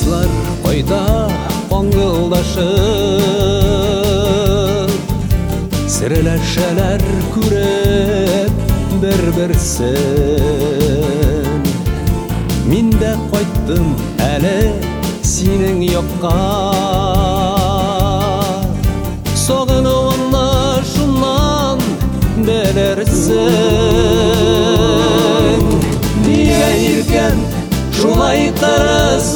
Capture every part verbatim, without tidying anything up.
Кызлар койда коңгулдашып, сирлешелер күреп бир-бирсин. Мин да койттым әле синең якка, согынуымны шуннан белерсең. Нигә иркән шулай кырыс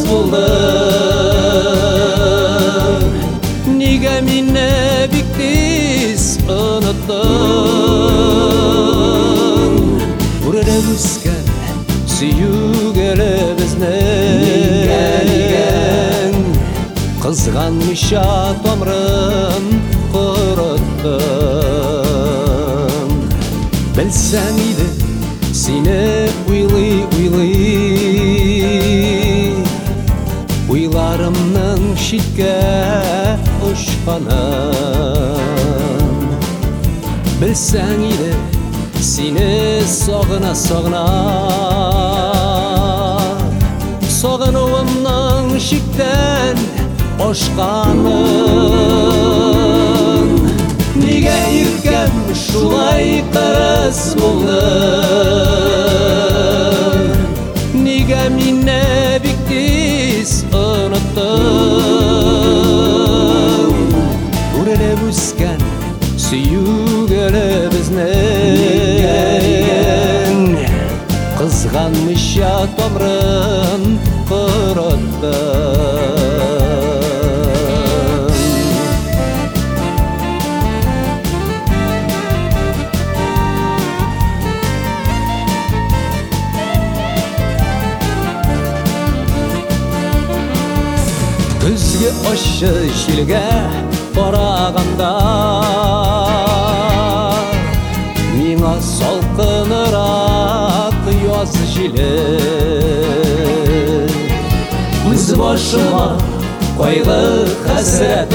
булдың? Нигә мине бик тиз оныттың? Күрелеп үскән сөюгелебезнең, кызганмыйча тамырын корыттың. Белсәң иде сине уйлый-уйлый, уйларымның читкә очканын. Белсәң иде сине сагына-сагына, сагынуымның чиктән ашканын. Нигә иркәм шулай кырыс булдың? Нигә мине бик тиз оныттың? Күрелеп үскән сөюгелебезнең, кызганмыйча тамырын корыттың. Күзге ачы җилгә караганда, миңа салкынырак яз җиле. Үз башыма кайгы хәсрәт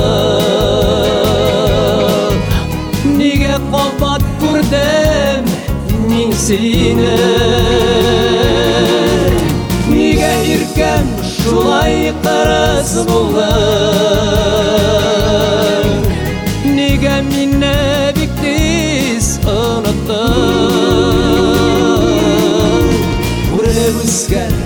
алып, нигә кабат күрдем мин сине? Нигә иркәм шулай кырыс булдың? Нигә мине бик тиз оныттың? Күрелеп үскән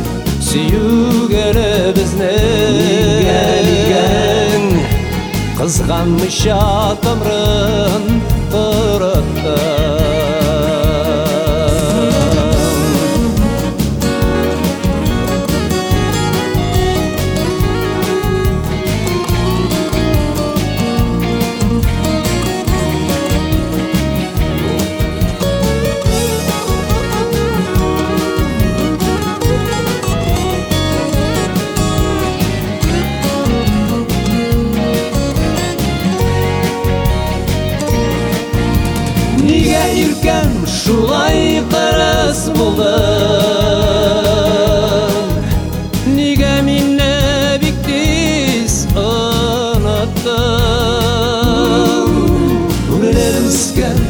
сөюгелебезнең, кызганмыйча тамырын корыттың. Нигә иркәм шулай кырыс булдың? Нигә мине бик тиз оныттың? Күрелеп үскән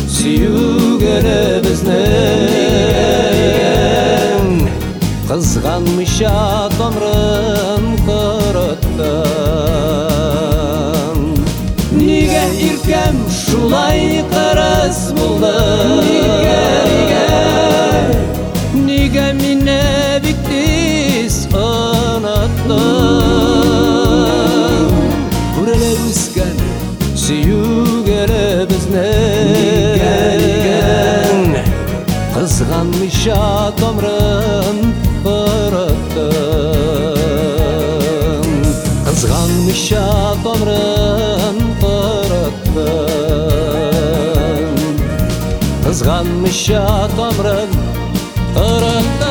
сөюгелебезнең, кызганмыйча тамырын корыттың. Нигә иркәм шулай кырыс булдың? Нигә мине бик тиз оныттың? Күрелеп үскән сөюгелебезнең, кызганмыйча тамырын корыттың. Кызганмыйча тамырын корыттың. Кызганмыйча тамырын корыттың.